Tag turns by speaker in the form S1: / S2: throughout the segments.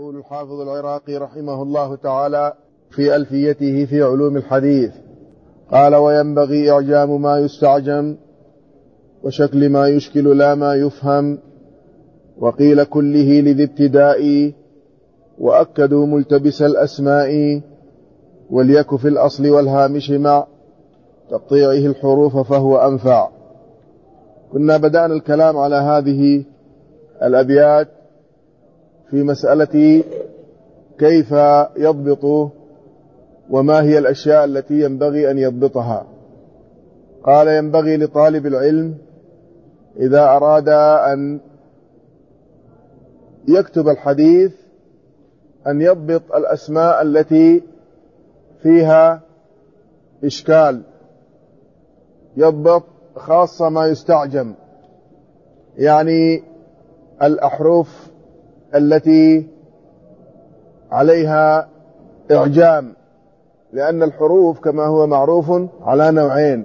S1: يقول الحافظ العراقي رحمه الله تعالى في ألفيته في علوم الحديث، قال: وينبغي إعجام ما يستعجم وشكل ما يشكل لا ما يفهم، وقيل كله لذي ابتداء وأكدوا ملتبس الأسماء، وليك في الأصل والهامش مع تقطيعه الحروف فهو أنفع. كنا بدأنا الكلام على هذه الأبيات في مسألة كيف يضبط وما هي الأشياء التي ينبغي أن يضبطها. قال: ينبغي لطالب العلم إذا أراد أن يكتب الحديث أن يضبط الأسماء التي فيها إشكال، يضبط خاصة ما يستعجم، يعني الأحرف التي عليها إعجام، لأن الحروف كما هو معروف على نوعين: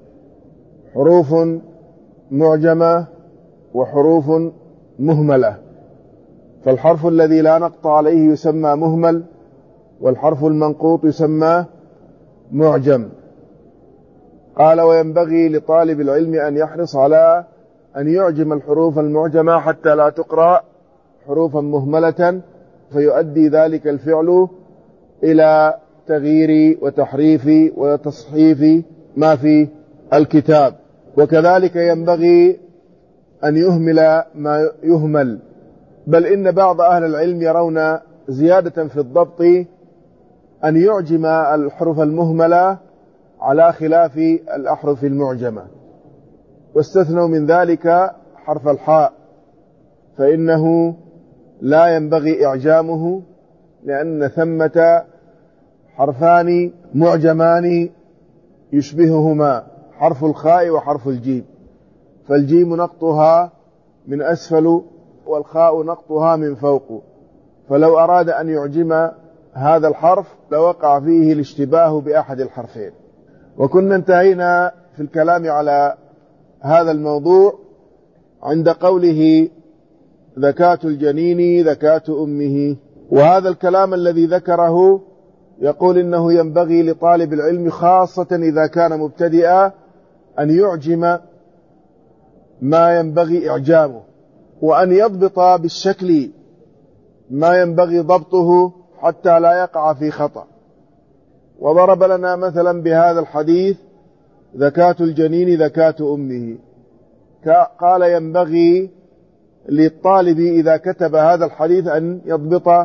S1: حروف معجمة وحروف مهملة. فالحرف الذي لا نقط عليه يسمى مهمل، والحرف المنقوط يسمى معجم. قال: وينبغي لطالب العلم أن يحرص على أن يعجم الحروف المعجمة حتى لا تقرأ حروفا مهملة، فيؤدي ذلك الفعل إلى تغيير وتحريف وتصحيف ما في الكتاب. وكذلك ينبغي أن يهمل ما يهمل، بل إن بعض أهل العلم يرون زيادة في الضبط أن يعجم الحروف المهملة على خلاف الأحرف المعجمة، واستثنوا من ذلك حرف الحاء، فإنه لا ينبغي إعجامه، لأن ثمة حرفان معجمان يشبههما، حرف الخاء وحرف الجيم، فالجيم نقطها من أسفل والخاء نقطها من فوق، فلو أراد أن يعجم هذا الحرف لوقع فيه الاشتباه بأحد الحرفين. وكنا انتهينا في الكلام على هذا الموضوع عند قوله: ذكاة الجنين ذكاة أمه. وهذا الكلام الذي ذكره يقول إنه ينبغي لطالب العلم خاصة إذا كان مبتدئا أن يعجم ما ينبغي إعجامه، وأن يضبط بالشكل ما ينبغي ضبطه حتى لا يقع في خطأ. وضرب لنا مثلا بهذا الحديث: ذكاة الجنين ذكاة أمه. قال: ينبغي للطالب إذا كتب هذا الحديث أن يضبط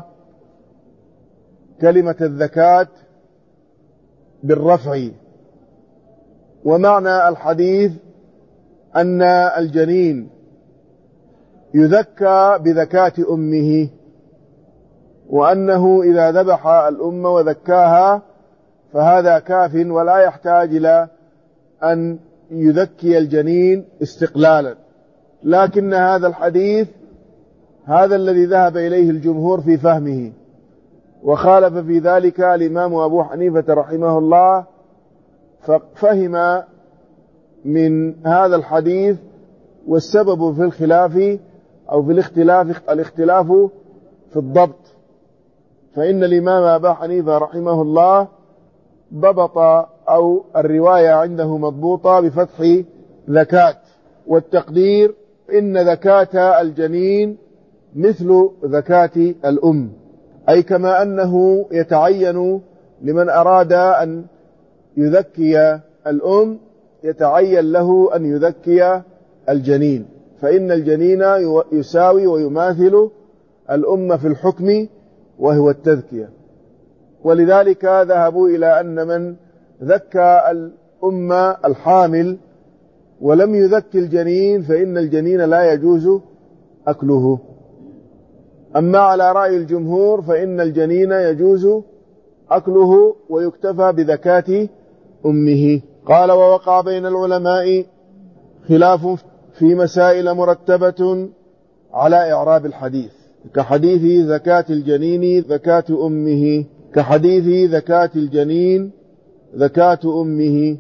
S1: كلمة الذكاة بالرفع. ومعنى الحديث أن الجنين يذكى بذكاة أمه، وأنه إذا ذبح الأم وذكاها فهذا كاف، ولا يحتاج إلى أن يذكي الجنين استقلالا. لكن هذا الحديث هذا الذي ذهب إليه الجمهور في فهمه، وخالف في ذلك الإمام أبو حنيفة رحمه الله، ففهم من هذا الحديث. والسبب في الخلاف أو في الاختلاف في الضبط، فإن الإمام أبا حنيفة رحمه الله ضبط أو الرواية عنده مضبوطة بفتح ذكاة، والتقدير إن ذكاة الجنين مثل ذكاة الأم، أي كما أنه يتعين لمن أراد أن يذكي الأم يتعين له أن يذكي الجنين، فإن الجنين يساوي ويماثل الأم في الحكم وهو التذكية. ولذلك ذهبوا إلى أن من ذكى الأم الحامل ولم يذكي الجنين فإن الجنين لا يجوز أكله. أما على رأي الجمهور فإن الجنين يجوز أكله ويكتفى بذكاة أمه. قال: ووقع بين العلماء خلاف في مسائل مرتبة على إعراب الحديث، كحديث ذكاة الجنين ذكاة أمه، كحديث ذكاة الجنين ذكاة أمه،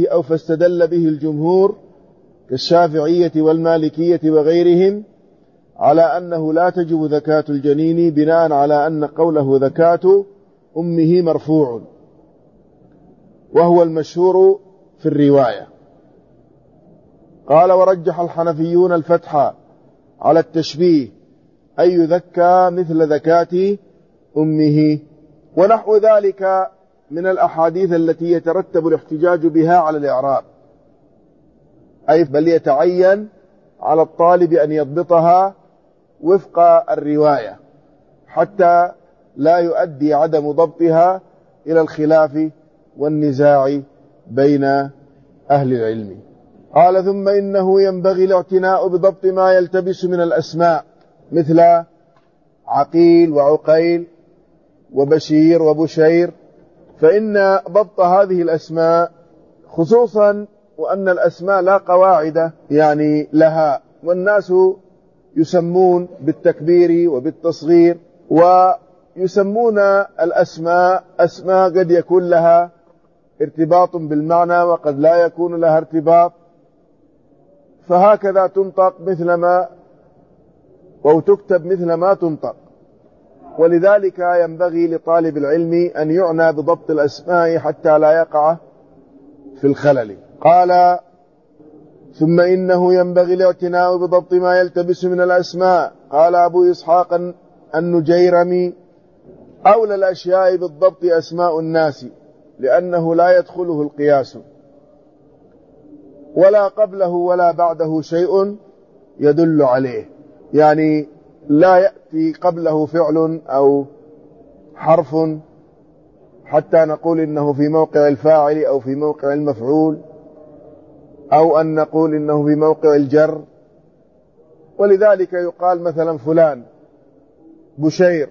S1: فاستدل به الجمهور كالشافعية والمالكية وغيرهم على أنه لا تجب زكاة الجنين بناء على أن قوله زكاة أمه مرفوع، وهو المشهور في الرواية. قال: ورجح الحنفيون الفتح على التشبيه، أي يذكى مثل زكاة أمه، ونحو ذلك من الأحاديث التي يترتب الاحتجاج بها على الإعراب، أي بل يتعين على الطالب أن يضبطها وفق الرواية حتى لا يؤدي عدم ضبطها إلى الخلاف والنزاع بين أهل العلم. قال: ثم إنه ينبغي الاعتناء بضبط ما يلتبس من الأسماء مثل عقيل وعقيل وبشير وبشير، فإن ضبط هذه الأسماء خصوصا وأن الأسماء لا قواعد يعني لها، والناس يسمون بالتكبير وبالتصغير، ويسمون الأسماء أسماء قد يكون لها ارتباط بالمعنى وقد لا يكون لها ارتباط، فهكذا تنطق مثل ما أو تكتب مثل ما تنطق. ولذلك ينبغي لطالب العلم أن يعنى بضبط الأسماء حتى لا يقع في الخلل. قال: ثم إنه ينبغي الاعتناء بضبط ما يلتبس من الأسماء. قال أبو إسحاق النجيرمي: أولى الأشياء بالضبط أسماء الناس، لأنه لا يدخله القياس، ولا قبله ولا بعده شيء يدل عليه، يعني لا يأتي قبله فعل أو حرف حتى نقول إنه في موقع الفاعل أو في موقع المفعول، أو أن نقول إنه في موقع الجر. ولذلك يقال مثلا فلان بشير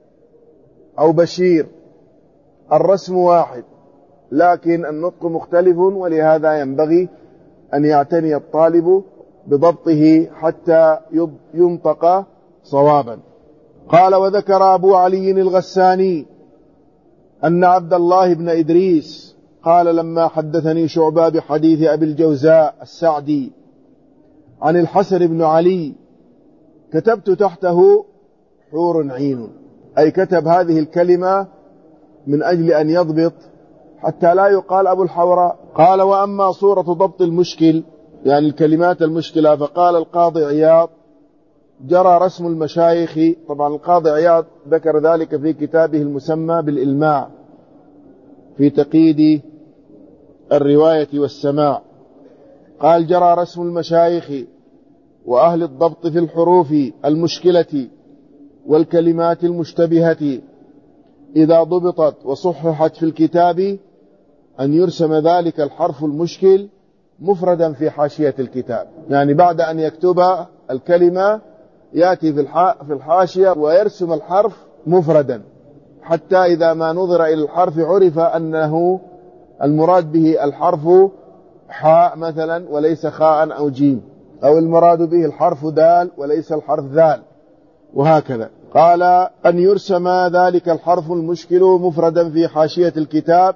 S1: أو بشير، الرسم واحد لكن النطق مختلف، ولهذا ينبغي أن يعتني الطالب بضبطه حتى ينطق صوابا. قال: وذكر أبو علي الغساني أن عبد الله بن إدريس قال: لما حدثني شعبة بحديث أبي الجوزاء السعدي عن الحسن بن علي كتبت تحته حور عين، أي كتب هذه الكلمة من أجل أن يضبط حتى لا يقال أبو الحوراء. قال: وأما صورة ضبط المشكل يعني الكلمات المشكلة، فقال القاضي عياض: جرى رسم المشايخ. طبعا القاضي عياض ذكر ذلك في كتابه المسمى بالإلماع في تقييد الرواية والسماع. قال: جرى رسم المشايخ وأهل الضبط في الحروف المشكلة والكلمات المشتبهة إذا ضبطت وصححت في الكتاب أن يرسم ذلك الحرف المشكل مفردا في حاشية الكتاب، يعني بعد أن يكتب الكلمة يأتي في الحاشية ويرسم الحرف مفردا، حتى إذا ما نظر إلى الحرف عرف أنه المراد به الحرف حاء مثلا وليس خاء أو جيم، أو المراد به الحرف دال وليس الحرف ذال، وهكذا. قال: أن يرسم ذلك الحرف المشكل مفردا في حاشية الكتاب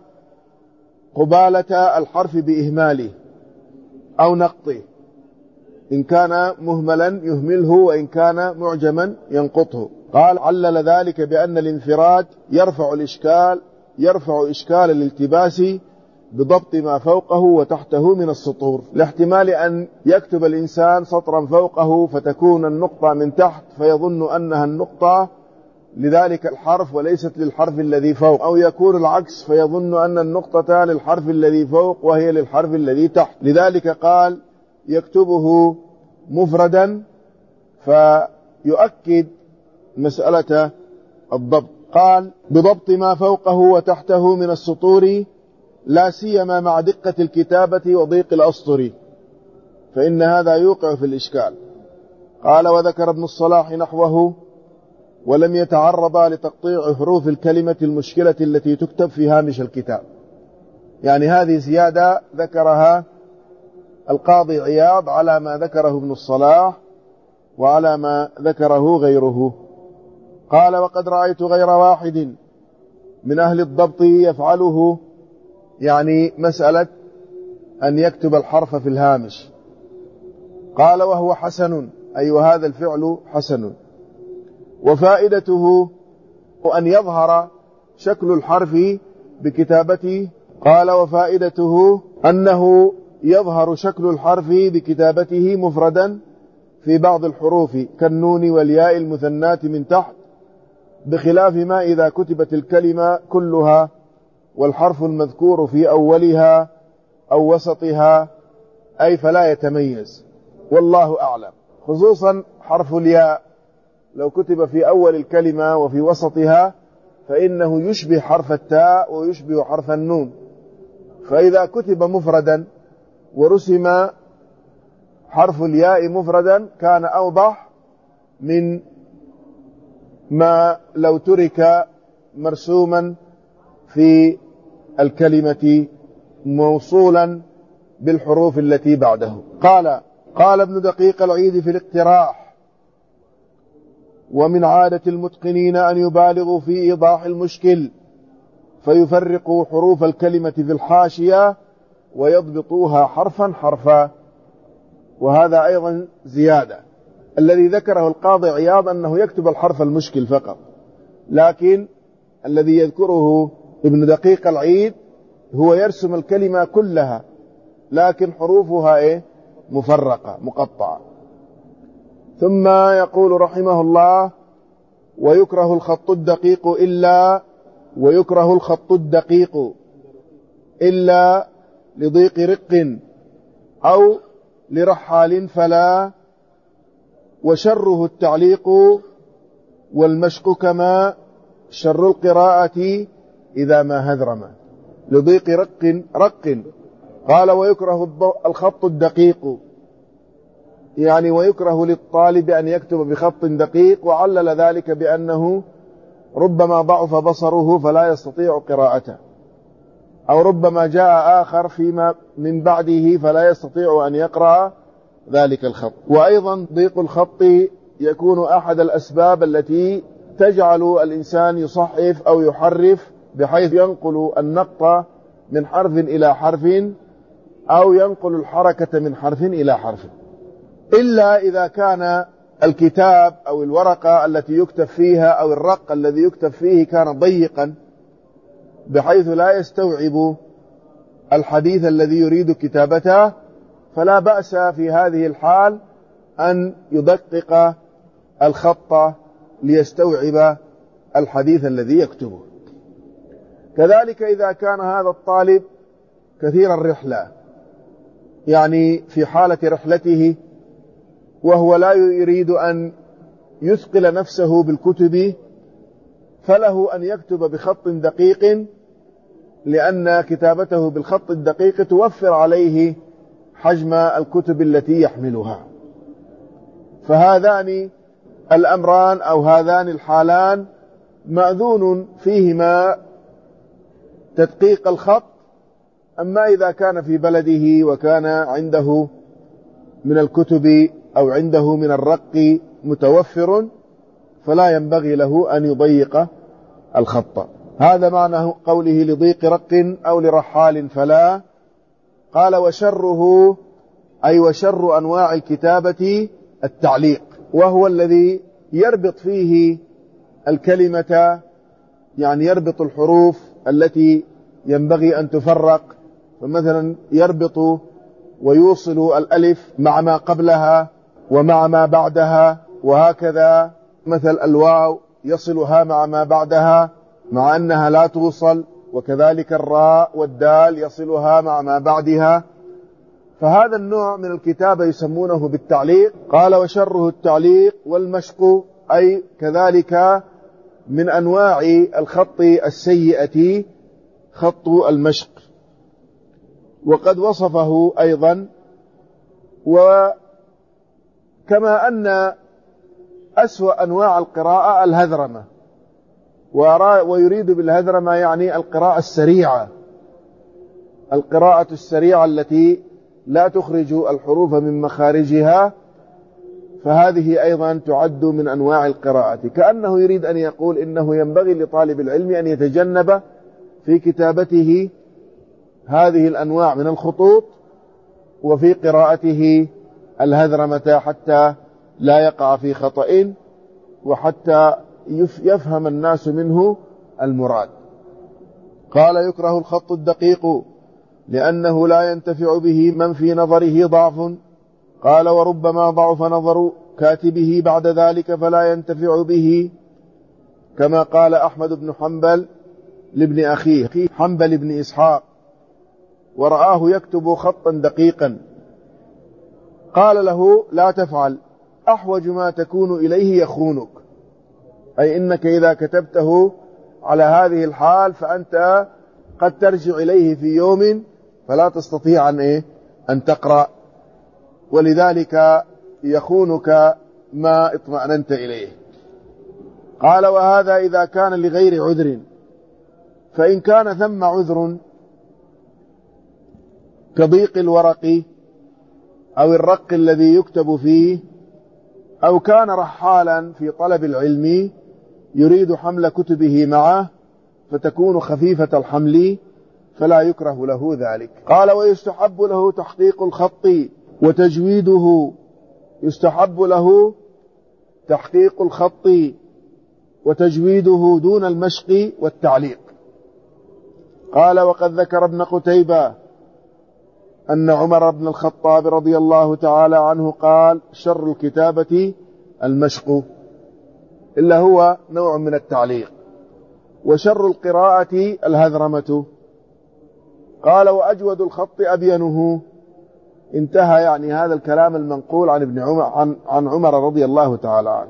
S1: قبالة الحرف بإهماله أو نقطه، إن كان مهملا يهمله، وإن كان معجما ينقطه. قال: علل ذلك بأن الانفراد يرفع إشكال الالتباس بضبط ما فوقه وتحته من السطور، لاحتمال أن يكتب الإنسان سطرا فوقه فتكون النقطة من تحت فيظن أنها النقطة لذلك الحرف وليست للحرف الذي فوق، أو يكون العكس فيظن أن النقطة للحرف الذي فوق وهي للحرف الذي تحت. لذلك قال: يكتبه مفردا فيؤكد مسألة الضبط. قال: بضبط ما فوقه وتحته من السطور، لا سيما مع دقة الكتابة وضيق الأسطر، فإن هذا يوقع في الإشكال. قال: وذكر ابن الصلاح نحوه، ولم يتعرض لتقطيع حروف الكلمة المشكلة التي تكتب في هامش الكتاب. يعني هذه زيادة ذكرها القاضي عياض على ما ذكره ابن الصلاح وعلى ما ذكره غيره. قال: وقد رأيت غير واحد من أهل الضبط يفعله، يعني مسألة أن يكتب الحرف في الهامش. قال: وهو حسن، أي وهذا الفعل حسن. وفائدته أن يظهر شكل الحرف بكتابته. قال وفائدته أنه يظهر شكل الحرف بكتابته مفردا في بعض الحروف كالنون والياء المثنات من تحت، بخلاف ما إذا كتبت الكلمة كلها والحرف المذكور في أولها أو وسطها، أي فلا يتميز، والله أعلم. خصوصا حرف الياء لو كتب في أول الكلمة وفي وسطها فإنه يشبه حرف التاء ويشبه حرف النون، فإذا كتب مفردا ورسم حرف الياء مفردا كان أوضح من ما لو ترك مرسوما في الكلمة موصولا بالحروف التي بعده. قال ابن دقيق العيد في الاقتراح: ومن عادة المتقنين أن يبالغوا في إيضاح المشكل فيفرقوا حروف الكلمة في الحاشية ويضبطوها حرفا حرفا. وهذا أيضا زيادة. الذي ذكره القاضي عياض أنه يكتب الحرف المشكل فقط، لكن الذي يذكره ابن دقيق العيد هو يرسم الكلمة كلها لكن حروفها مفرقة مقطعة. ثم يقول رحمه الله: ويكره الخط الدقيق إلا لضيق رق أو لرحال فلا، وشره التعليق والمشق كما شر القراءة إذا ما هذرم. لضيق رق قال: ويكره الخط الدقيق، يعني ويكره للطالب أن يكتب بخط دقيق، وعلل ذلك بأنه ربما ضعف بصره فلا يستطيع قراءته، أو ربما جاء آخر فيما من بعده فلا يستطيع أن يقرأ ذلك الخط. وأيضا ضيق الخط يكون أحد الأسباب التي تجعل الإنسان يصحف أو يحرف بحيث ينقل النقط من حرف إلى حرف أو ينقل الحركة من حرف إلى حرف، إلا إذا كان الكتاب أو الورقة التي يكتب فيها أو الرق الذي يكتب فيه كان ضيقا بحيث لا يستوعب الحديث الذي يريد كتابته، فلا بأس في هذه الحال أن يدقق الخط ليستوعب الحديث الذي يكتبه. كذلك إذا كان هذا الطالب كثير الرحلة، يعني في حالة رحلته وهو لا يريد أن يثقل نفسه بالكتب، فله أن يكتب بخط دقيق، لأن كتابته بالخط الدقيق توفر عليه حجم الكتب التي يحملها. فهذان الأمران أو هذان الحالان مأذون فيهما تدقيق الخط. أما إذا كان في بلده وكان عنده من الكتب أو عنده من الرق متوفر فلا ينبغي له أن يضيق الخط. هذا معنى قوله لضيق رق أو لرحال فلا. قال: وشره أي وشر أنواع الكتابة التعليق، وهو الذي يربط فيه الكلمة، يعني يربط الحروف التي ينبغي أن تفرق، فمثلا يربط ويوصل الألف مع ما قبلها ومع ما بعدها، وهكذا مثل الواو يصلها مع ما بعدها مع أنها لا توصل، وكذلك الراء والدال يصلها مع ما بعدها. فهذا النوع من الكتابة يسمونه بالتعليق. قال: وشره التعليق والمشق، أي كذلك من أنواع الخط السيئة خط المشق، وقد وصفه أيضا. وكما أن أسوأ أنواع القراءة الهذرمة، ويريد بالهذرمة يعني القراءة السريعة، القراءة السريعة التي لا تخرج الحروف من مخارجها، فهذه أيضا تعد من أنواع القراءة. كأنه يريد أن يقول إنه ينبغي لطالب العلم أن يتجنب في كتابته هذه الأنواع من الخطوط، وفي قراءته الهذرمة، حتى لا يقع في خطأ، وحتى يفهم الناس منه المراد. قال: يكره الخط الدقيق لأنه لا ينتفع به من في نظره ضعف. قال: وربما ضعف نظر كاتبه بعد ذلك فلا ينتفع به، كما قال أحمد بن حنبل لابن أخيه حنبل بن إسحاق ورآه يكتب خطا دقيقا، قال له: لا تفعل، أحوج ما تكون إليه يخونك، أي إنك إذا كتبته على هذه الحال فأنت قد ترجع إليه في يوم فلا تستطيع أن تقرأ، ولذلك يخونك ما اطمأننت إليه. قال: وهذا إذا كان لغير عذر، فإن كان ثم عذر كضيق الورق أو الرق الذي يكتب فيه، أو كان رحالا في طلب العلم يريد حمل كتبه معه فتكون خفيفة الحمل، فلا يكره له ذلك. قال: ويستحب له تحقيق الخط وتجويده، يستحب له تحقيق الخط وتجويده دون المشق والتعليق. قال: وقد ذكر ابن قتيبة أن عمر بن الخطاب رضي الله تعالى عنه قال: شر الكتابة المشق، إلا هو نوع من التعليق، وشر القراءة الهذرمة. قال: وأجود الخط أبينه. انتهى يعني هذا الكلام المنقول عن عمر رضي الله تعالى عنه.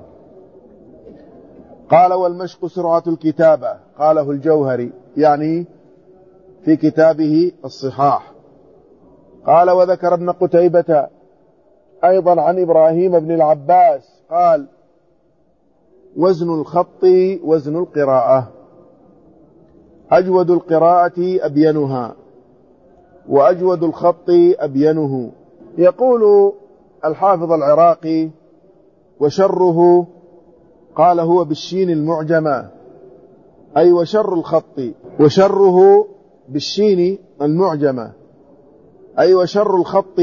S1: قال: والمشق سرعة الكتابة، قاله الجوهري يعني في كتابه الصحاح. قال: وذكر ابن قتيبة أيضا عن إبراهيم بن العباس قال: وزن الخط وزن القراءة، أجود القراءة أبينها، وأجود الخط أبينه. يقول الحافظ العراقي: وشره، قال هو بالشين المعجمة، أي وشر الخط، وشره بالشين المعجمة أي وشر الخط.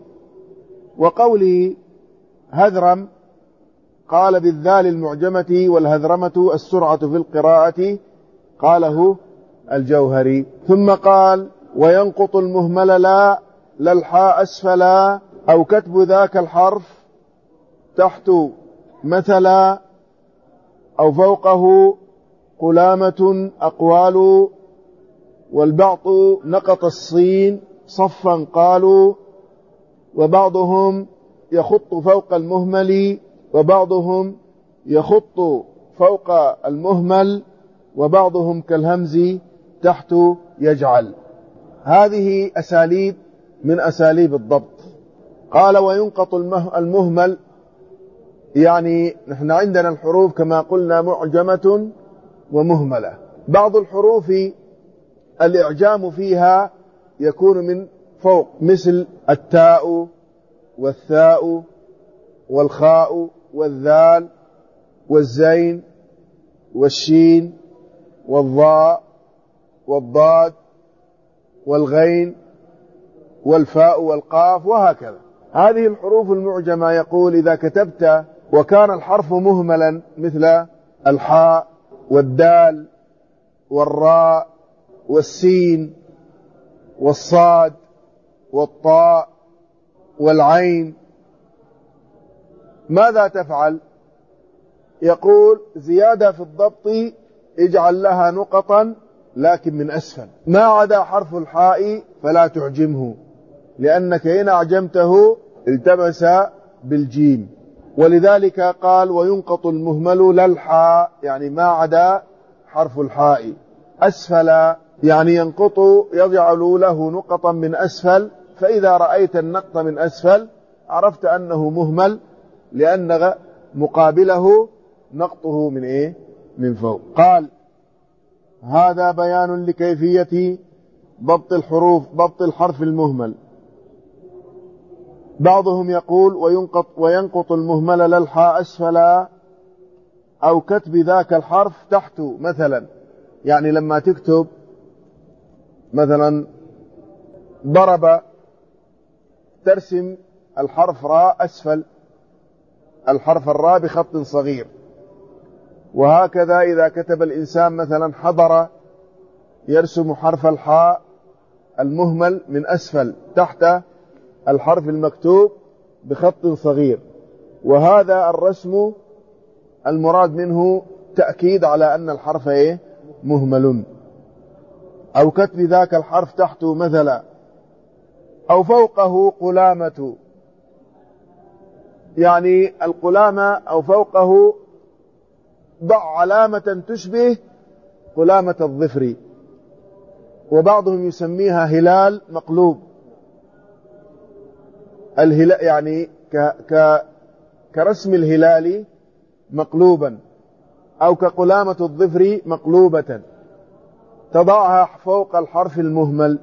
S1: وقوله هذرم قال بالذال المعجمة، والهذرمة السرعة في القراءة، قاله الجوهري. ثم قال: وينقط المهمل لا الحاء أسفلا، أو كتب ذاك الحرف تحت مثلا، أو فوقه قلامة أقوال، والبعض نقط الصين صفا قالوا، وبعضهم يخط فوق المهمل، وبعضهم يخط فوق المهمل، وبعضهم كالهمز تحت يجعل. هذه أساليب من أساليب الضبط. قال: وينقط المهمل، يعني نحن عندنا الحروف كما قلنا معجمة ومهملة. بعض الحروف الإعجام فيها يكون من فوق، مثل التاء والثاء والخاء والذال والزين والشين والضاء والضاد والغين والفاء والقاف، وهكذا. هذه الحروف المعجمة يقول إذا كتبت وكان الحرف مهملا مثل الحاء والدال والراء والسين والصاد والطاء والعين، ماذا تفعل؟ يقول: زيادة في الضبط، اجعل لها نقطا لكن من أسفل، ما عدا حرف الحاء فلا تعجمه، لأنك إن أعجمته التبس بالجيم. ولذلك قال: وينقط المهمل للحاء، يعني ما عدا حرف الحاء. أسفل يعني ينقط، يجعل له نقطا من أسفل، فإذا رأيت النقط من أسفل عرفت أنه مهمل، لأن مقابله نقطه من فوق. قال: هذا بيان لكيفية ضبط الحروف، ضبط الحرف المهمل. بعضهم يقول: وينقط المهمل للحاء أسفلا، أو كتب ذاك الحرف تحت مثلا، يعني لما تكتب مثلا ضرب ترسم الحرف راء أسفل، الحرف الراء بخط صغير. وهكذا إذا كتب الإنسان مثلا حضر يرسم حرف الحاء المهمل من أسفل تحت الحرف المكتوب بخط صغير، وهذا الرسم المراد منه تأكيد على أن الحرف مهمل. أو كتب ذاك الحرف تحته مثلا، أو فوقه قلامة، يعني القلامة أو فوقه ضع علامة تشبه قلامة الظفر، وبعضهم يسميها هلال مقلوب. الهلال يعني كرسم الهلال مقلوبا، أو كقلامة الظفر مقلوبة، تضعها فوق الحرف المهمل.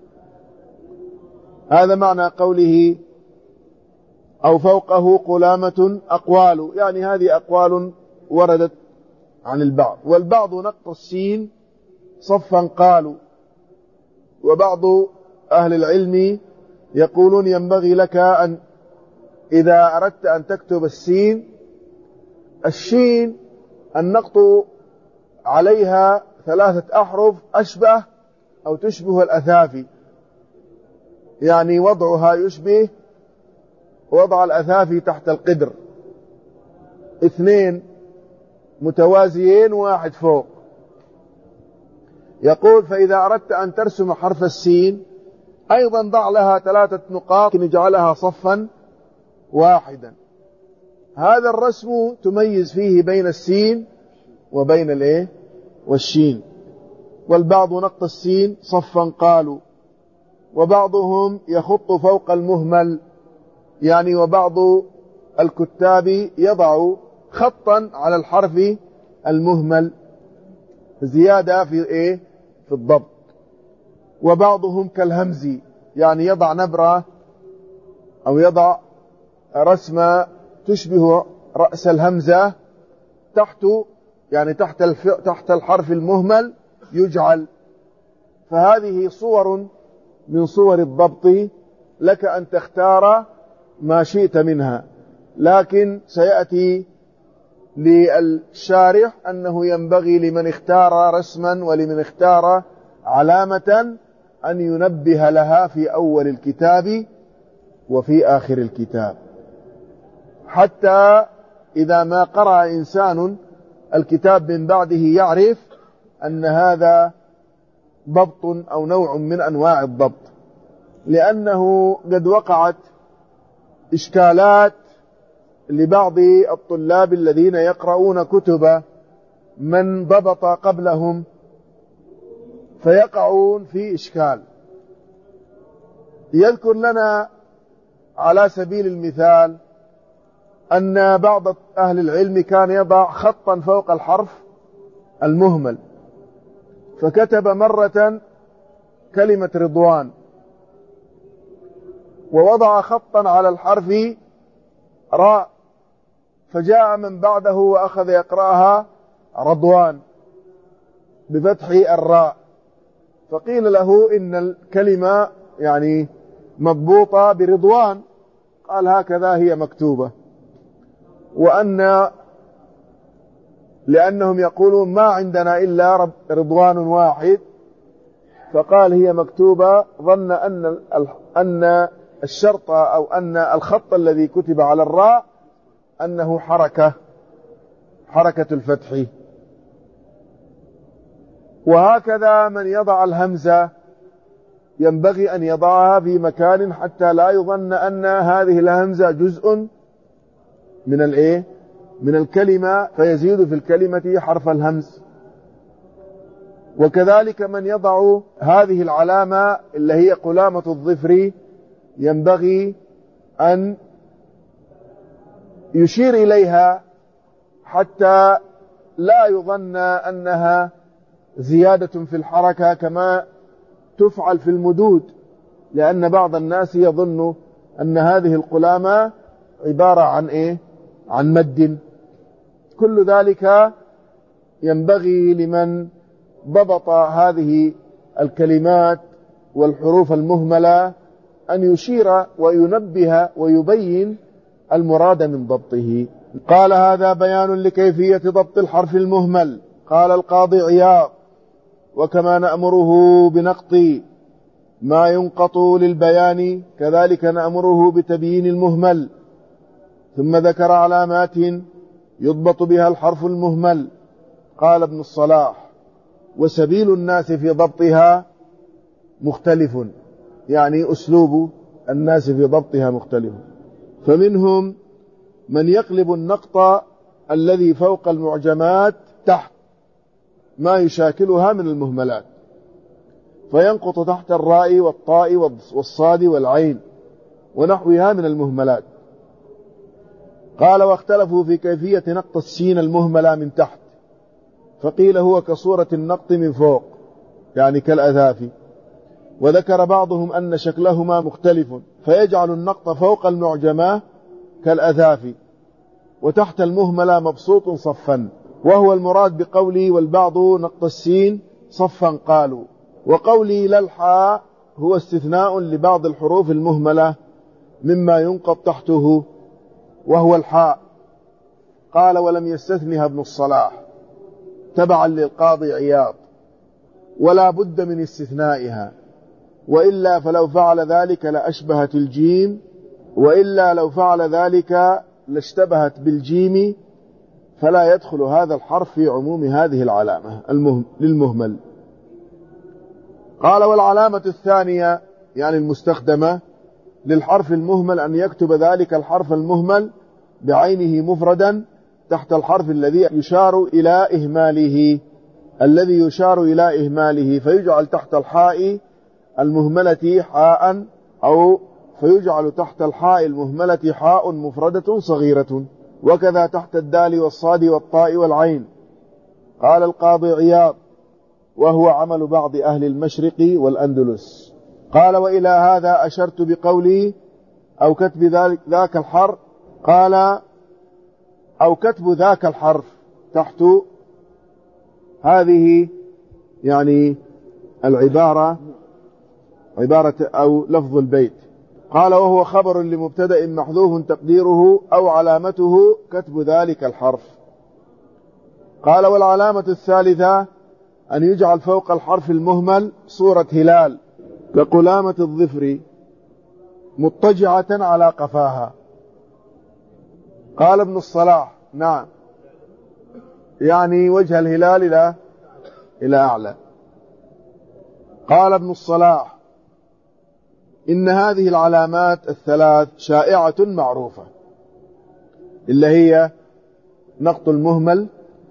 S1: هذا معنى قوله أو فوقه قلامة أقوال، يعني هذه أقوال وردت عن البعض. والبعض نقط السين صفا قالوا. وبعض أهل العلم يقولون ينبغي لك أن إذا أردت أن تكتب الشين النقط عليها 3 أحرف أشبه أو تشبه الأثافي، يعني وضعها يشبه وضع الأثافي تحت القدر، 2 متوازيين و1 فوق. يقول فإذا أردت أن ترسم حرف السين أيضا ضع لها 3 نقاط نجعلها صفا واحدا. هذا الرسم تميز فيه بين السين وبين والشين. والبعض نقط السين صفا قالوا، وبعضهم يخط فوق المهمل، يعني وبعض الكتاب يضع خطا على الحرف المهمل زيادة في الضبط. وبعضهم كالهمز، يعني يضع نبرة أو يضع رسمة تشبه رأس الهمزة تحت، يعني تحت الحرف المهمل يجعل. فهذه صور من صور الضبط، لك أن تختار ما شئت منها، لكن سيأتي للشارح أنه ينبغي لمن اختار رسما ولمن اختار علامة أن ينبه لها في أول الكتاب وفي آخر الكتاب، حتى إذا ما قرأ إنسان الكتاب من بعده يعرف أن هذا ضبط أو نوع من أنواع الضبط. لأنه قد وقعت إشكالات لبعض الطلاب الذين يقرؤون كتب من ضبط قبلهم، فيقعون في إشكال. يذكر لنا على سبيل المثال أن بعض أهل العلم كان يضع خطا فوق الحرف المهمل، فكتب مرة كلمة رضوان، ووضع خطا على الحرف راء، فجاء من بعده وأخذ يقرأها رضوان بفتح الراء، فقيل له إن الكلمة يعني مضبوطة برضوان، قال هكذا هي مكتوبة. لأنهم يقولون ما عندنا إلا رضوان واحد، فقال هي مكتوبة، ظن أن الشرط أو أن الخط الذي كتب على الراء أنه حركة الفتح. وهكذا من يضع الهمزة ينبغي أن يضعها في مكان حتى لا يظن أن هذه الهمزة جزء من الكلمة فيزيد في الكلمة حرف الهمز. وكذلك من يضع هذه العلامة اللي هي قلامة الظفر ينبغي أن يشير إليها حتى لا يظن أنها زيادة في الحركة كما تفعل في المدود، لأن بعض الناس يظن أن هذه القلامة عبارة عن مد. كل ذلك ينبغي لمن ضبط هذه الكلمات والحروف المهملة أن يشير وينبه ويبين المراد من ضبطه. قال هذا بيان لكيفية ضبط الحرف المهمل. قال القاضي عياض وكما نأمره بنقط ما ينقط للبيان كذلك نأمره بتبيين المهمل. ثم ذكر علامات يضبط بها الحرف المهمل. قال ابن الصلاح وسبيل الناس في ضبطها مختلف، يعني أسلوب الناس في ضبطها مختلف. فمنهم من يقلب النقط الذي فوق المعجمات تحت ما يشاكلها من المهملات، فينقط تحت الراء والطاء والصاد والعين ونحوها من المهملات. قال واختلفوا في كيفية نقط السين المهملة من تحت، فقيل هو كصورة النقط من فوق يعني كالأذافي، وذكر بعضهم أن شكلهما مختلف فيجعل النقط فوق المعجمة كالأذافي وتحت المهملة مبسوط صفا، وهو المراد بقولي والبعض نقط السين صفا قالوا، وقولي للحاء هو استثناء لبعض الحروف المهملة مما ينقط تحته وهو الحاء. قال ولم يستثنها ابن الصلاح تبعا للقاضي عياض ولا بد من استثنائها، وإلا فلو فعل ذلك لأشبهت الجيم، وإلا لو فعل ذلك لاشتبهت بالجيم، فلا يدخل هذا الحرف في عموم هذه العلامة للمهمل. قال والعلامة الثانية يعني المستخدمة للحرف المهمل أن يكتب ذلك الحرف المهمل بعينه مفردا تحت الحرف الذي يشار إلى إهماله فيجعل تحت الحاء المهملة حاء، أو فيجعل تحت الحاء المهملة حاء مفردة صغيرة، وكذا تحت الدال والصاد والطاء والعين. قال القاضي عياض وهو عمل بعض أهل المشرق والأندلس. قال وإلى هذا أشرت بقولي أو كتب ذاك الحرف. قال أو كتب ذاك الحرف تحت هذه يعني العبارة أو لفظ البيت. قال وهو خبر لمبتدأ محذوف تقديره أو علامته كتب ذلك الحرف. قال والعلامة الثالثة أن يجعل فوق الحرف المهمل صورة هلال كقلامة الظفر مضطجعة على قفاها. قال ابن الصلاح نعم، يعني وجه الهلال إلى أعلى. قال ابن الصلاح إن هذه العلامات الثلاث شائعة معروفة، اللي هي نقط المهمل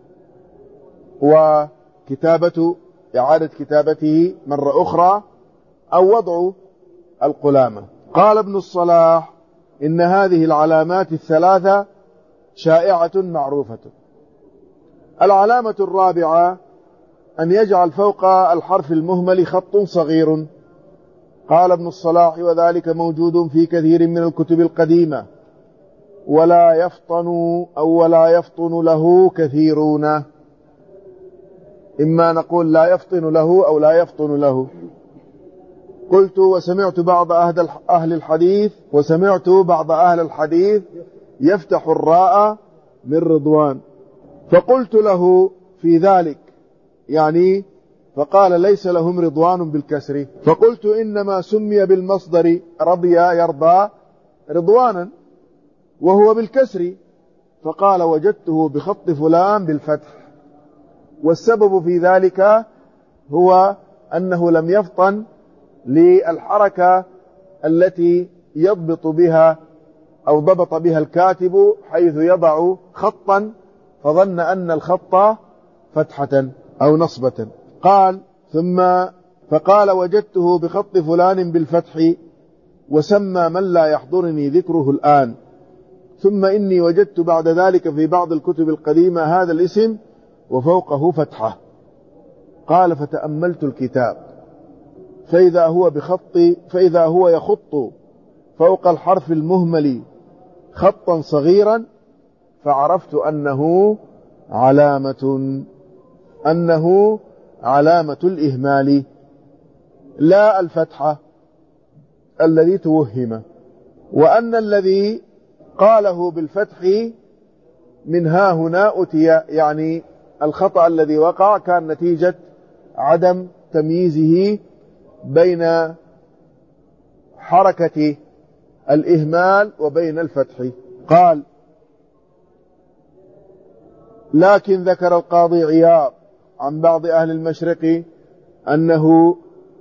S1: وكتابة إعادة كتابته مرة أخرى أو وضع القلامة. قال ابن الصلاح إن هذه العلامات الثلاثة شائعة معروفة. العلامة الرابعة أن يجعل فوق الحرف المهمل خط صغير. قال ابن الصلاح وذلك موجود في كثير من الكتب القديمة ولا يفطن له كثيرون. إما نقول لا يفطن له أو لا يفطن له. قلت وسمعت بعض أهل الحديث يفتح الراء من رضوان، فقلت له في ذلك يعني، فقال ليس لهم رضوان بالكسر، فقلت إنما سمي بالمصدر رضي يرضى رضوانا وهو بالكسر، فقال وجدته بخط فلان بالفتح، والسبب في ذلك هو أنه لم يفطن للحركة التي يضبط بها أو ضبط بها الكاتب حيث يضع خطا فظن أن الخط فتحة أو نصبة. قال فقال وجدته بخط فلان بالفتح وسمى من لا يحضرني ذكره الآن، ثم إني وجدت بعد ذلك في بعض الكتب القديمة هذا الاسم وفوقه فتحة. قال فتأملت الكتاب فإذا هو يخط فوق الحرف المهمل خطا صغيرا، فعرفت أنه علامة الإهمال لا الفتحة الذي توهم، وأن الذي قاله بالفتح من ها هنا أتي، يعني الخطأ الذي وقع كان نتيجة عدم تمييزه بين حركة الإهمال وبين الفتح. قال: لكن ذكر القاضي عياض عن بعض أهل المشرق أنه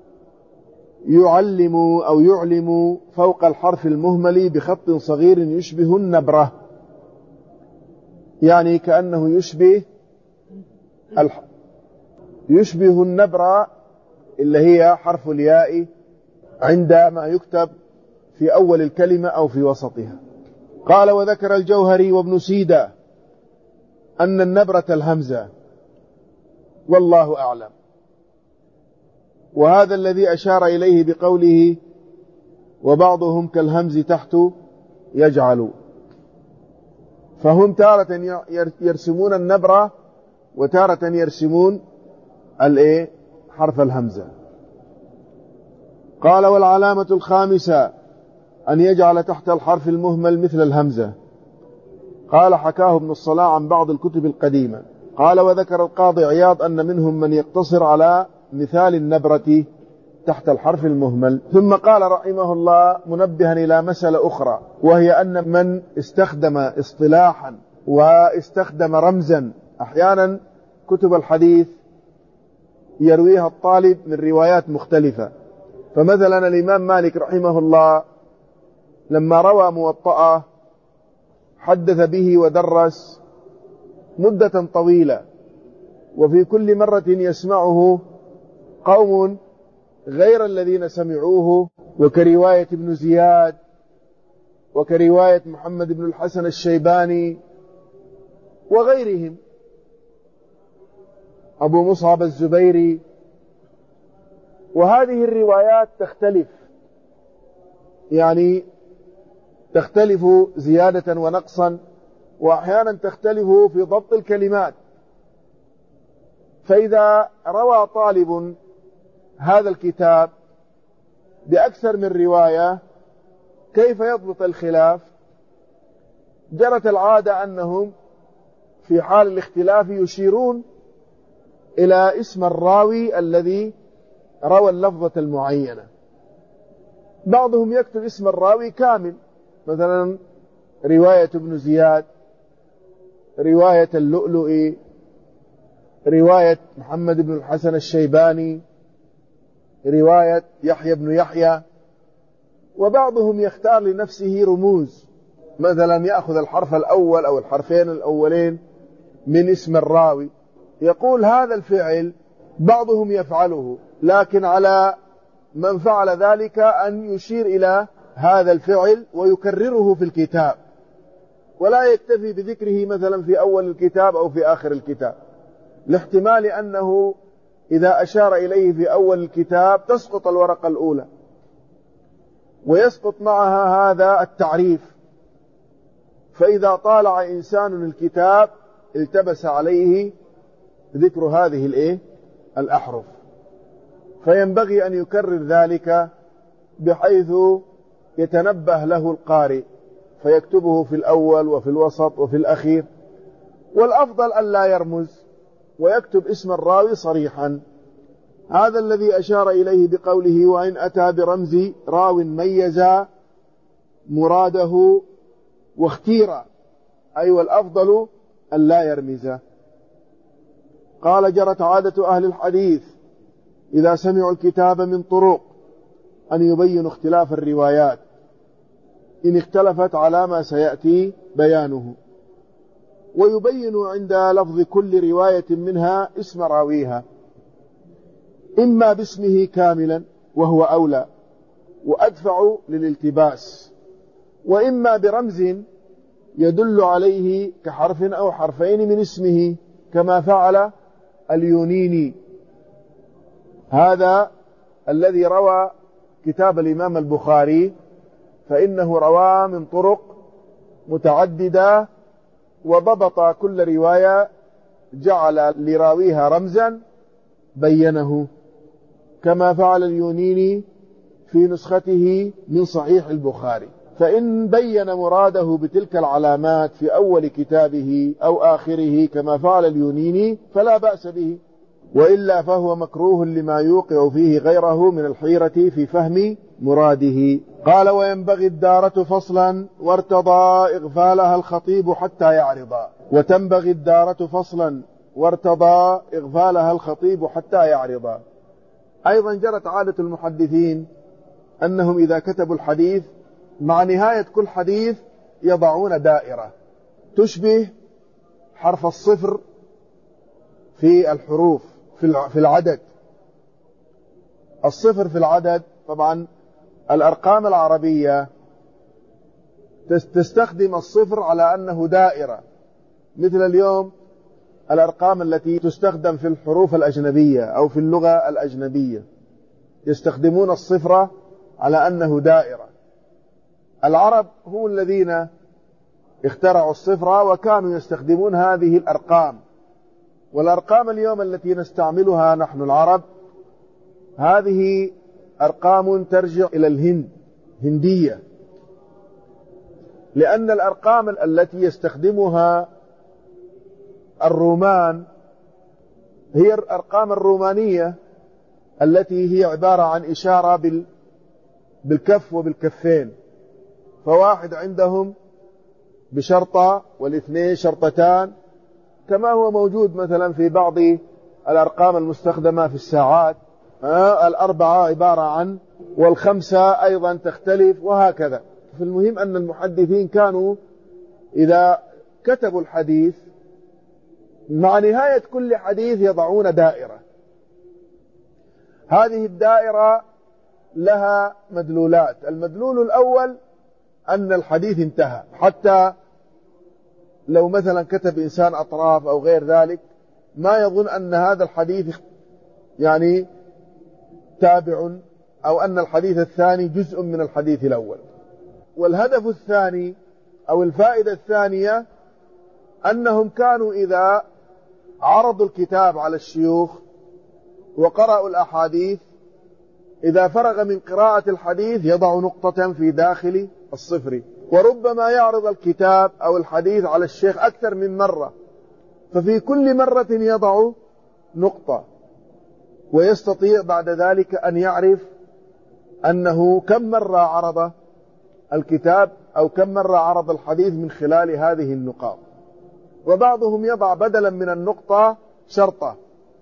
S1: يعلم فوق الحرف المهمل بخط صغير يشبه النبرة، يعني كأنه يشبه النبرة اللي هي حرف الياء عندما يكتب في أول الكلمة أو في وسطها. قال: وذكر الجوهري وابن سيدة أن النبرة الهمزة، والله أعلم. وهذا الذي أشار إليه بقوله: وبعضهم كالهمز تحت يجعل، فهم تارة يرسمون النبرة وتارة يرسمون حرف الهمزة. قال: والعلامة الخامسة أن يجعل تحت الحرف المهمل مثل الهمزة. قال: حكاه ابن الصلاح عن بعض الكتب القديمة. قال: وذكر القاضي عياض أن منهم من يقتصر على مثال النبرة تحت الحرف المهمل. ثم قال رحمه الله منبها إلى مسألة أخرى، وهي أن من استخدم اصطلاحا واستخدم رمزا، أحيانا كتب الحديث يرويها الطالب من روايات مختلفة. فمثلا الإمام مالك رحمه الله لما روى موطأ حدث به ودرس مدة طويلة، وفي كل مرة يسمعه قوم غير الذين سمعوه، وكرواية ابن زياد وكرواية محمد بن الحسن الشيباني وغيرهم، أبو مصعب الزبيري. وهذه الروايات تختلف، يعني تختلف زيادة ونقصا، وأحيانا تختلف في ضبط الكلمات. فإذا روى طالب هذا الكتاب بأكثر من رواية كيف يضبط الخلاف؟ جرت العادة أنهم في حال الاختلاف يشيرون إلى اسم الراوي الذي روى اللفظة المعينة. بعضهم يكتب اسم الراوي كامل، مثلا رواية ابن زياد، رواية اللؤلؤي، رواية محمد بن الحسن الشيباني، رواية يحيى بن يحيى. وبعضهم يختار لنفسه رموز، مثلا يأخذ الحرف الأول أو الحرفين الأولين من اسم الراوي، يقول هذا الفعل بعضهم يفعله، لكن على من فعل ذلك أن يشير إلى هذا الفعل ويكرره في الكتاب، ولا يكتفي بذكره مثلا في أول الكتاب أو في آخر الكتاب، لاحتمال أنه إذا أشار إليه في أول الكتاب تسقط الورقة الأولى ويسقط معها هذا التعريف، فإذا طالع إنسان الكتاب التبس عليه ذكر هذه الأحرف، فينبغي أن يكرر ذلك بحيث يتنبه له القارئ فيكتبه في الأول وفي الوسط وفي الأخير. والأفضل أن لا يرمز ويكتب اسم الراوي صريحا. هذا الذي أشار إليه بقوله: وإن أتى برمز راو ميز مراده واختير، أي والأفضل أن لا يرمز. قال: جرت عادة أهل الحديث إذا سمعوا الكتاب من طرق أن يبينوا اختلاف الروايات إن اختلفت على ما سيأتي بيانه، ويبينوا عند لفظ كل رواية منها اسم راويها، إما باسمه كاملا وهو أولى وأدفع للالتباس، وإما برمز يدل عليه كحرف أو حرفين من اسمه، كما فعل اليونيني. هذا الذي روى كتاب الإمام البخاري، فإنه روى من طرق متعددة وضبط كل رواية، جعل لراويها رمزا بينه، كما فعل اليونيني في نسخته من صحيح البخاري. فإن بين مراده بتلك العلامات في أول كتابه أو آخره كما فعل اليونيني فلا بأس به، وإلا فهو مكروه لما يوقع فيه غيره من الحيرة في فهم مراده. قال: وينبغي الدارة فصلا وارتضى إغفالها الخطيب حتى يعرضا. وتنبغي الدارة فصلا وارتضى إغفالها الخطيب حتى يعرضا. أيضا جرت عادة المحدثين أنهم إذا كتبوا الحديث مع نهاية كل حديث يضعون دائرة تشبه حرف الصفر في الحروف في العدد. الصفر في العدد طبعا الأرقام العربية تستخدم الصفر على أنه دائرة، مثل اليوم الأرقام التي تستخدم في الحروف الأجنبية أو في اللغة الأجنبية يستخدمون الصفر على أنه دائرة. العرب هم الذين اخترعوا الصفر وكانوا يستخدمون هذه الأرقام. والأرقام اليوم التي نستعملها نحن العرب هذه أرقام ترجع إلى الهند، هندية، لأن الأرقام التي يستخدمها الرومان هي الأرقام الرومانية التي هي عبارة عن إشارة بالكف وبالكفين، فواحد عندهم بشرطة والاثنين شرطتان، كما هو موجود مثلا في بعض الأرقام المستخدمة في الساعات، الأربعة عبارة عن، والخمسة أيضا تختلف، وهكذا. في المهم أن المحدثين كانوا إذا كتبوا الحديث مع نهاية كل حديث يضعون دائرة. هذه الدائرة لها مدلولات. المدلول الأول أن الحديث انتهى، حتى لو مثلا كتب إنسان أطراف أو غير ذلك ما يظن أن هذا الحديث يعني تابع أو أن الحديث الثاني جزء من الحديث الأول. والهدف الثاني أو الفائدة الثانية أنهم كانوا إذا عرضوا الكتاب على الشيوخ وقرأوا الأحاديث إذا فرغ من قراءة الحديث يضع نقطة في داخل الصفر، وربما يعرض الكتاب أو الحديث على الشيخ أكثر من مرة، ففي كل مرة يضع نقطة، ويستطيع بعد ذلك أن يعرف أنه كم مرة عرض الكتاب أو كم مرة عرض الحديث من خلال هذه النقاط. وبعضهم يضع بدلا من النقطة شرطة،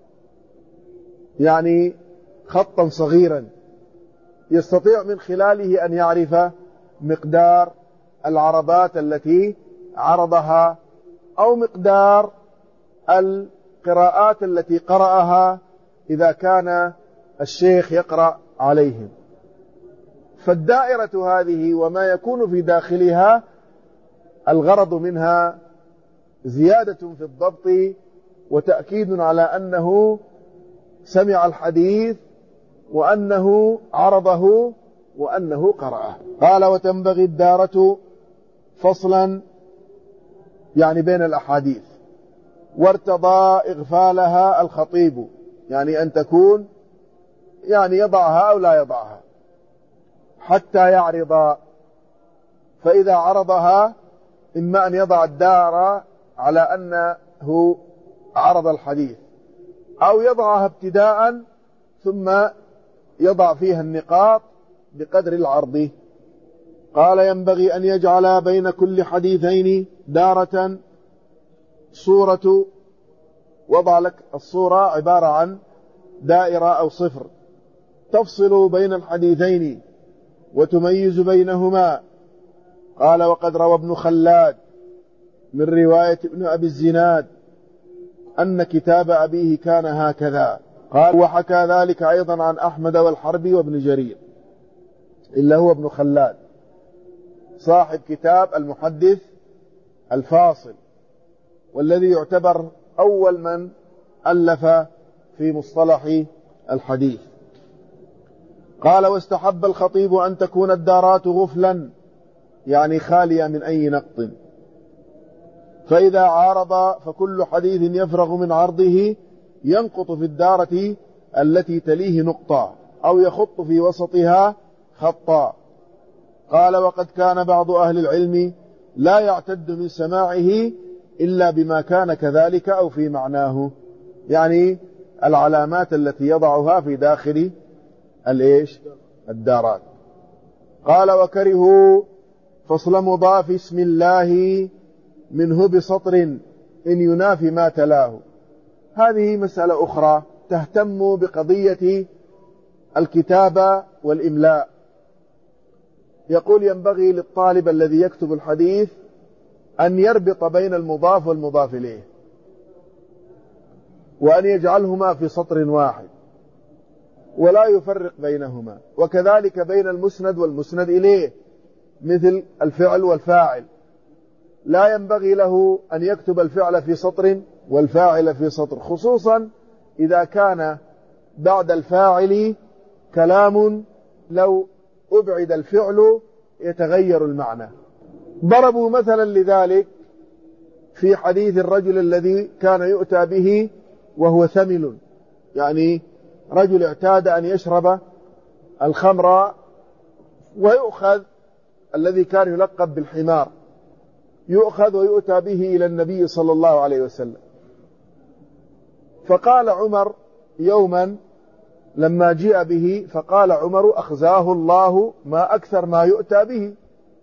S1: يعني خطا صغيرا يستطيع من خلاله أن يعرف مقدار العرضات التي عرضها أو مقدار القراءات التي قرأها إذا كان الشيخ يقرأ عليهم. فالدائرة هذه وما يكون في داخلها الغرض منها زيادة في الضبط وتأكيد على أنه سمع الحديث وأنه عرضه وأنه قرأه. قال: وتنبغي الدارة فصلا يعني بين الأحاديث، وارتضى إغفالها الخطيب يعني أن تكون يعني يضعها أو لا يضعها حتى يعرض. فإذا عرضها إما أن يضع الدار على أنه عرض الحديث أو يضعها ابتداء ثم يضع فيها النقاط بقدر العرض. قال: ينبغي أن يجعل بين كل حديثين دارة صورة. وضع لك الصورة عبارة عن دائرة أو صفر تفصل بين الحديثين وتميز بينهما. قال: وقد روى ابن خلاد من رواية ابن أبي الزناد أن كتاب أبيه كان هكذا. قال: وحكى ذلك أيضا عن أحمد والحربي وابن جرير، إلا هو ابن خلاد صاحب كتاب المحدث الفاصل، والذي يعتبر أول من ألف في مصطلح الحديث. قال: واستحب الخطيب أن تكون الدارات غفلا يعني خالية من أي نقط، فإذا عارض فكل حديث يفرغ من عرضه ينقط في الدارة التي تليه نقطة أو يخط في وسطها خطا. قال وقد كان بعض أهل العلم لا يعتد من سماعه إلا بما كان كذلك أو في معناه، يعني العلامات التي يضعها في داخل الدارات. قال وكرهوا فصل مضاف اسم الله منه بسطر إن ينافي ما تلاه. هذه مسألة أخرى تهتم بقضية الكتابة والإملاء. يقول ينبغي للطالب الذي يكتب الحديث أن يربط بين المضاف والمضاف إليه، وأن يجعلهما في سطر واحد ولا يفرق بينهما، وكذلك بين المسند والمسند إليه، مثل الفعل والفاعل، لا ينبغي له أن يكتب الفعل في سطر والفاعل في سطر، خصوصا إذا كان بعد الفاعل كلام لو أبعد الفعل يتغير المعنى. ضربوا مثلا لذلك في حديث الرجل الذي كان يؤتى به وهو ثمل، يعني رجل اعتاد أن يشرب الخمر ويؤخذ، الذي كان يلقب بالحمار، يؤخذ ويؤتى به إلى النبي صلى الله عليه وسلم. فقال عمر يوما لما جاء به، فقال عمر أخزاه الله ما أكثر ما يؤتى به.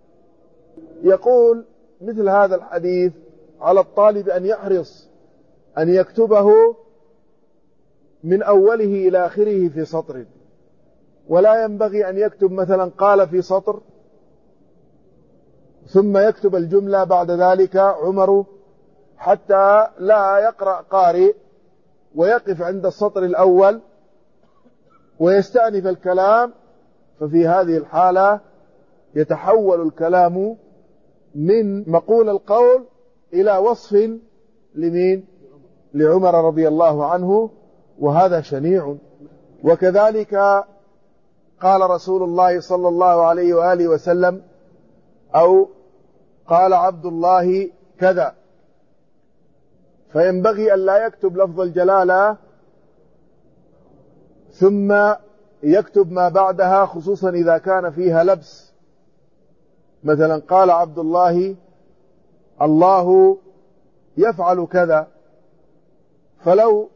S1: يقول مثل هذا الحديث على الطالب أن يحرص أن يكتبه من أوله إلى آخره في سطر، ولا ينبغي أن يكتب مثلا قال في سطر ثم يكتب الجملة بعد ذلك عمر، حتى لا يقرأ قارئ ويقف عند السطر الأول ويستأنف الكلام، ففي هذه الحالة يتحول الكلام من مقول القول إلى وصف لمين؟ لعمر رضي الله عنه، وهذا شنيع. وكذلك قال رسول الله صلى الله عليه وآله وسلم، أو قال عبد الله كذا، فينبغي أن لا يكتب لفظ الجلالة ثم يكتب ما بعدها، خصوصا إذا كان فيها لبس، مثلا قال عبد الله الله يفعل كذا، فلو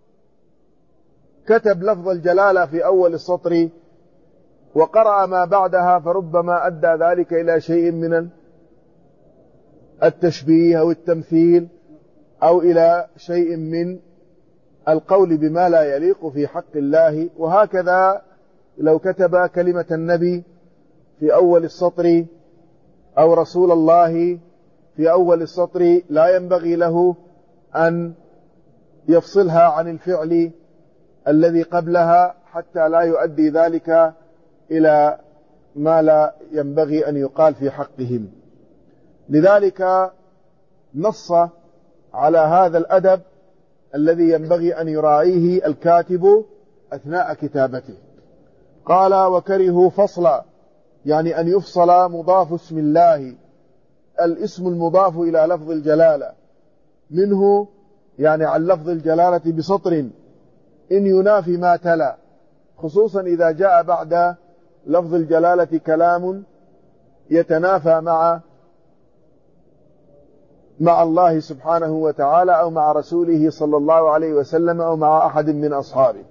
S1: كتب لفظ الجلالة في أول السطر وقرأ ما بعدها فربما أدى ذلك إلى شيء من التشبيه أو التمثيل، أو إلى شيء من القول بما لا يليق في حق الله. وهكذا لو كتب كلمة النبي في أول السطر أو رسول الله في أول السطر، لا ينبغي له أن يفصلها عن الفعل الذي قبلها، حتى لا يؤدي ذلك إلى ما لا ينبغي أن يقال في حقهم. لذلك نص على هذا الأدب الذي ينبغي أن يراعيه الكاتب أثناء كتابته. قال وكرهوا فصلا، يعني أن يفصل مضاف اسم الله، الاسم المضاف إلى لفظ الجلالة، منه يعني عن لفظ الجلالة بسطر إن ينافي ما تلا، خصوصا إذا جاء بعد لفظ الجلالة كلام يتنافى مع الله سبحانه وتعالى أو مع رسوله صلى الله عليه وسلم أو مع أحد من أصحابه.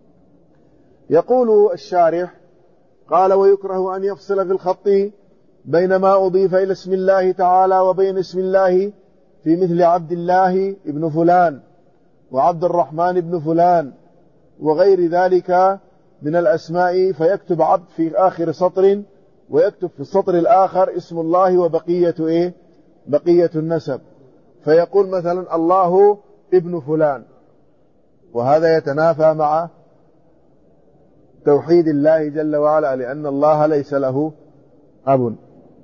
S1: يقول الشارح قال ويكره أن يفصل في الخط بين ما أضيف إلى اسم الله تعالى وبين اسم الله، في مثل عبد الله ابن فلان وعبد الرحمن ابن فلان وغير ذلك من الأسماء، فيكتب عبد في آخر سطر ويكتب في السطر الآخر اسم الله وبقية بقية النسب، فيقول مثلا الله ابن فلان، وهذا يتنافى مع توحيد الله جل وعلا، لأن الله ليس له أب،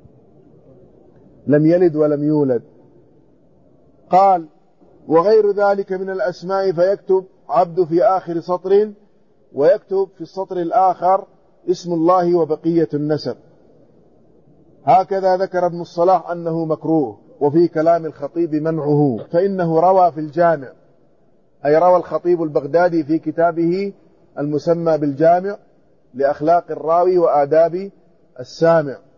S1: لم يلد ولم يولد. قال وغير ذلك من الأسماء، فيكتب عبد في آخر سطر ويكتب في السطر الآخر اسم الله وبقية النسب. هكذا ذكر ابن الصلاح أنه مكروه، وفي كلام الخطيب منعه، فإنه روى في الجامع، أي روى الخطيب البغدادي في كتابه المسمى بالجامع لأخلاق الراوي وآداب السامع،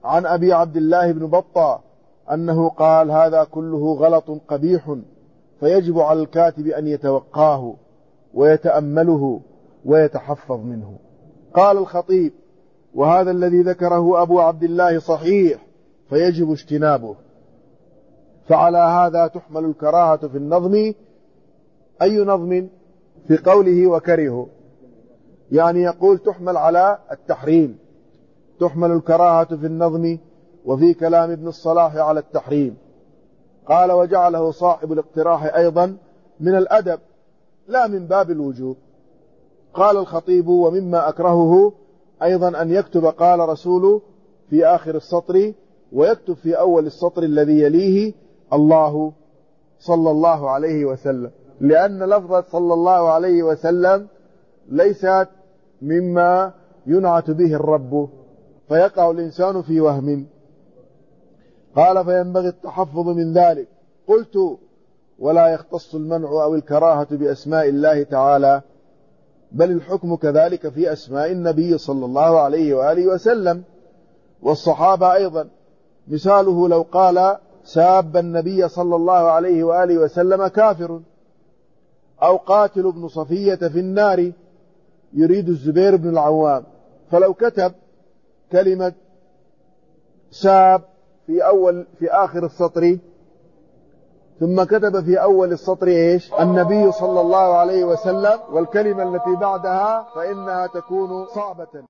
S1: عن أبي عبد الله بن بطة أنه قال: هذا كله غلط قبيح، فيجب على الكاتب أن يتوقاه ويتأمله ويتحفظ منه. قال الخطيب: وهذا الذي ذكره أبو عبد الله صحيح، فيجب اجتنابه. فعلى هذا تحمل الكراهة في النظم. أي نظم؟ في قوله وكره، يعني يقول تحمل على التحريم. تحمل الكراهة في النظم وفي كلام ابن الصلاح على التحريم. قال: وجعله صاحب الاقتراح أيضا من الأدب لا من باب الوجوب. قال الخطيب: ومما أكرهه أيضا أن يكتب قال رسول في آخر السطر، ويكتب في أول السطر الذي يليه الله صلى الله عليه وسلم، لأن لفظة صلى الله عليه وسلم ليست مما ينعت به الرب، فيقع الإنسان في وهم. قال: فينبغي التحفظ من ذلك. قلت: ولا يختص المنع أو الكراهة بأسماء الله تعالى، بل الحكم كذلك في أسماء النبي صلى الله عليه وآله وسلم والصحابة أيضا. مثاله لو قال ساب النبي صلى الله عليه وآله وسلم كافر، أو قاتل ابن صفية في النار، يريد الزبير بن العوام، فلو كتب كلمة ساب في آخر السطر، ثم كتب في أول السطر إيش؟ النبي صلى الله عليه وسلم، والكلمة التي بعدها فإنها تكون صعبة.